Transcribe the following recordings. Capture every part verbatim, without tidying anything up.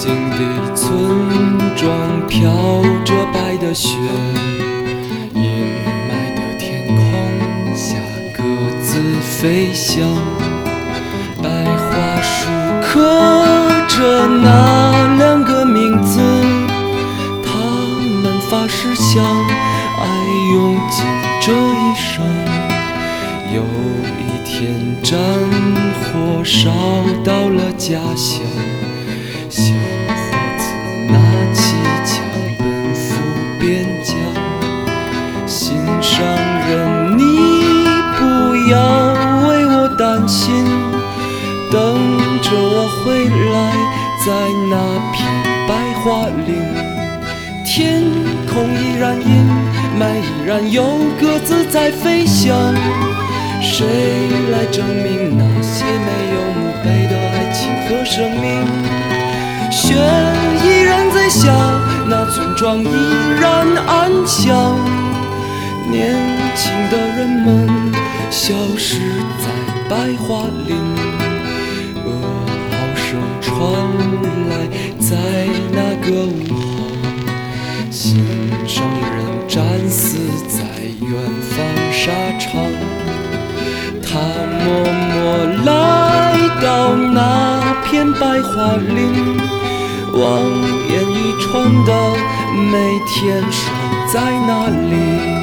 静的村庄飘着白的雪，阴霾的天空下各自飞翔，白桦树刻着那两个名字，他们发誓相爱用尽这一生。有一天战火烧到了家乡，小伙子拿起枪奔赴边疆。心上人，你不要为我担心，等着我回来，在那片白桦林。天空依然阴，霾依然有鸽子在飞翔。谁来证明那些没有墓碑的爱情和生命？雪依然在下，那村庄依然安详。年轻的人们消失在白桦林，噩耗声传来，在那个午后，心上人战死在远方沙场。他默默来到那片白桦林，望眼欲穿的每天守在那里。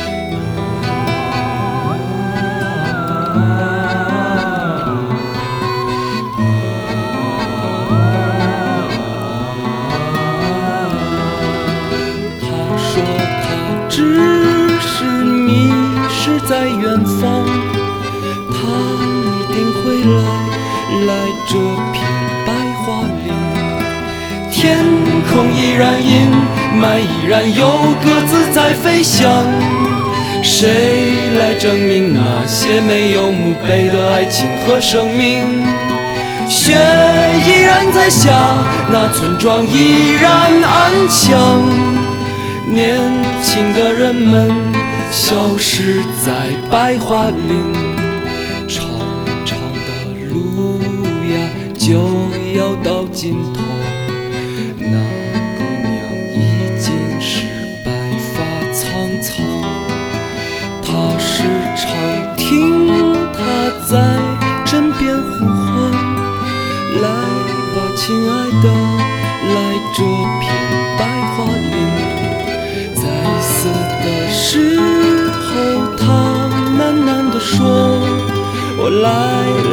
他说他只是迷失在远方，他一定会来，来这片白桦林。天空依然阴，霾依然有鸽子在飞翔。谁来证明那些没有墓碑的爱情和生命？雪依然在下，那村庄依然安详。年轻的人们消失在白桦林，长长的路呀就要到尽头。那姑娘已经是白发苍苍，她时常听她在枕边呼唤，来吧亲爱的，来这片白桦林。在死的时候她喃喃地说，我来